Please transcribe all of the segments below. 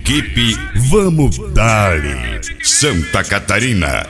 Equipe Vamos Dali, Santa Catarina.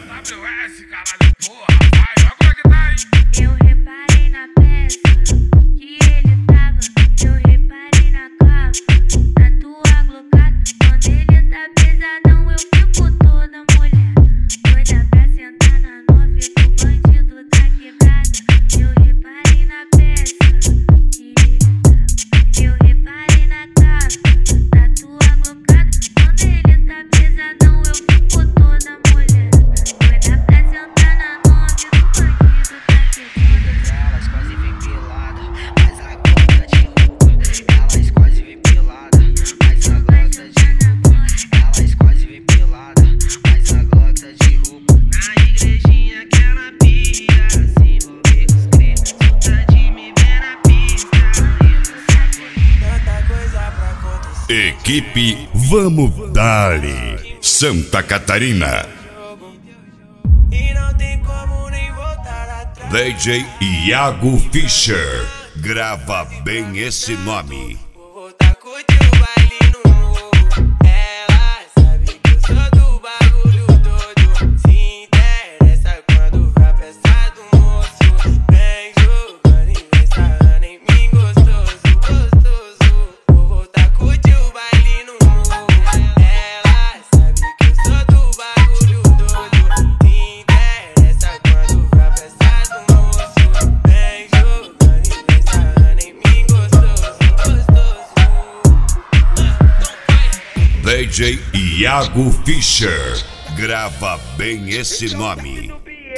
Eu reparei na peça que ele tava. Eu reparei na capa da tua glocada. Quando ele tá pesadão, eu fico toda mulher. Doida pra sentar na nove do bandido da quebrada. Eu reparei na peça que ele tava. Eu reparei na capa da tua glocada. Quando ele tá pesadão, eu fico toda mulher. Doida pra sentar na nove do bandido da quebrada. Elas quase vêm pelada, mas a glota de roupa. Elas quase vêm pelada, mas a glota de roupa. Elas quase vêm pelada, mas a glota de roupa. Na igrejinha que ela pia, se envolver com os crentes. Solta de me ver na pista, tanta coisa pra acontecer. Equipe Vamos Dali, Santa Catarina. E não tem como nem voltar atrás. DJ Iago Fischer, grava bem esse nome. Vou voltar a curtir o baile no morro. Ela sabe que eu sou do bagulho todo. Se interessa quando vai pra festa do moço. Vem jogando e vem sarrando em mim gostoso, gostoso. Vou voltar a curtir o baile no morro. Ela sabe que eu sou do bagulho todo. Se interessa quando vai pra festa do moço. Vem jogando e vem sarrando em mim gostoso, gostoso. DJ Iago Fischer, grava bem esse nome.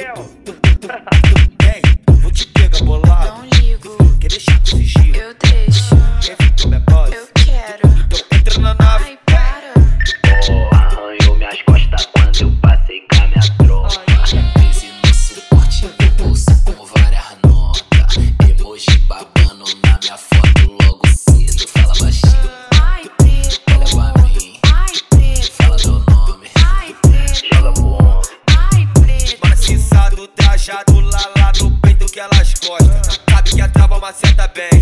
Ei, vou te pegar bolado. Não ligo, Quer deixar com sigilo? eu deixo, Quer ficar minha boss? eu quero. Então entra na nave. Ai, para. Arranhou minhas costas quando eu passei com a minha tropa. Crise no suporte, bolsa com várias notas. Emoji babando na minha foto logo cedo. Fala baixinho, Ai, preto. olha pra mim. Ai, preto. Fala teu nome, Ai, preto. joga pro ombro. Ai, preto. Maciçado, trajado lá no peito que elas gostam. Sabe que a trava maceta bem.